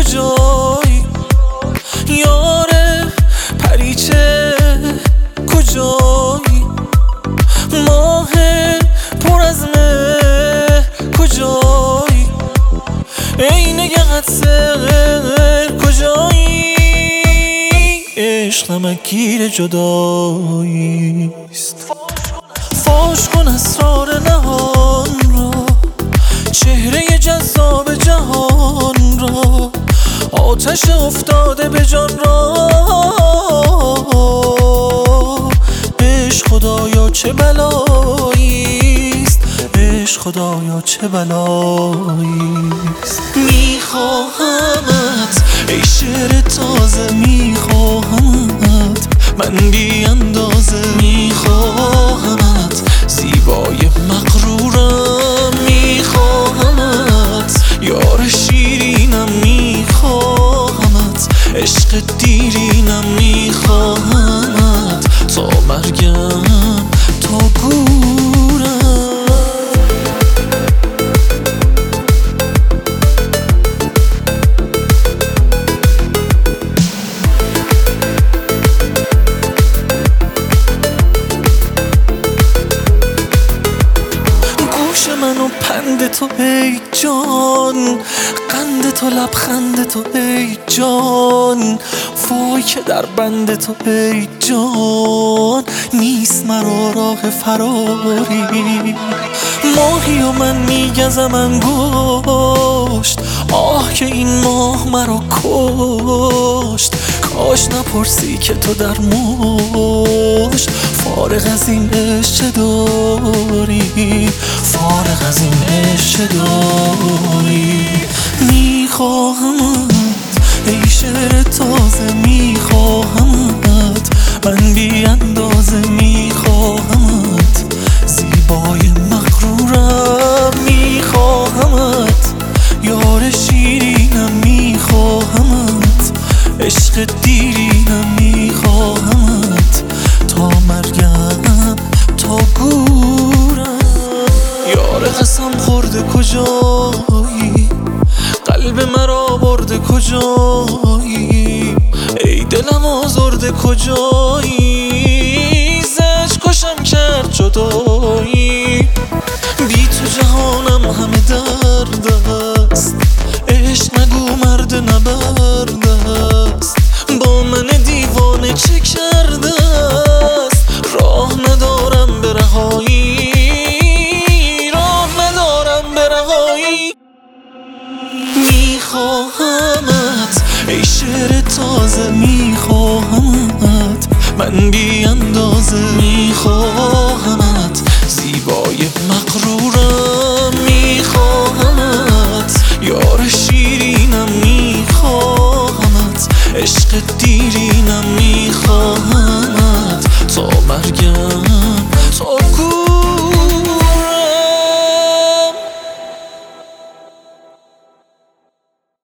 کجایی؟ یار پریچه کجایی؟ ماه پر از مهر کجایی؟ ای نگهت سر کجایی؟ عشق نمکگیر جداییست. فاش کن اسرار نهان را، چهره جذاب جهان را، آتش افتاده به جان را. عشق خدایا چه بلاییست، عشق خدایا چه بلاییست. میخواهمت ای شعر تازه، میخواهمت من بی اندازه، میخواهمت زیبای مغرورم، میخواهمت یار شیرینم، میخواهمت عشق دیرینم، میخواهمت تا مرگم تا گورم. منو پند تو ای جان، قند تو لبخند تو ای جان، وای که در بند تو ای جان، نیست مرا راه فراری. ماهی و من میگزم انگشت، آه که این ماه مرا کشت. کاش نپرسی که تو در مشت، فارغ از این عشق داری، فارغ از این عشق داری. میخواهمت ای شعر تازه، میخواهمت من بی اندازه، میخواهمت زیبای مغرورم، میخواهمت یار شیرینم، میخواهمت عشق دیرینم، میخواهمت تا مرگم تا گورم. یار قسم خورده کجایی؟ قلب مرا برده کجایی؟ ای دلم آزرده کجایی؟ زش کشم کرد جدایی. بی تو جهانم همه درد است، عشق نگو مرد نبرد است. با من دیوانه چه کرده است؟ راه ندارم به رهایی، راه ندارم به رهایی. میخواهمت ای شعر تازه، میخواهمت من بی اندازه، میخواهمت زیبای مغرورم، میخواهمت یار شیرینم، میخواهمت عشق دیرینم، میخواهمت تا مرگم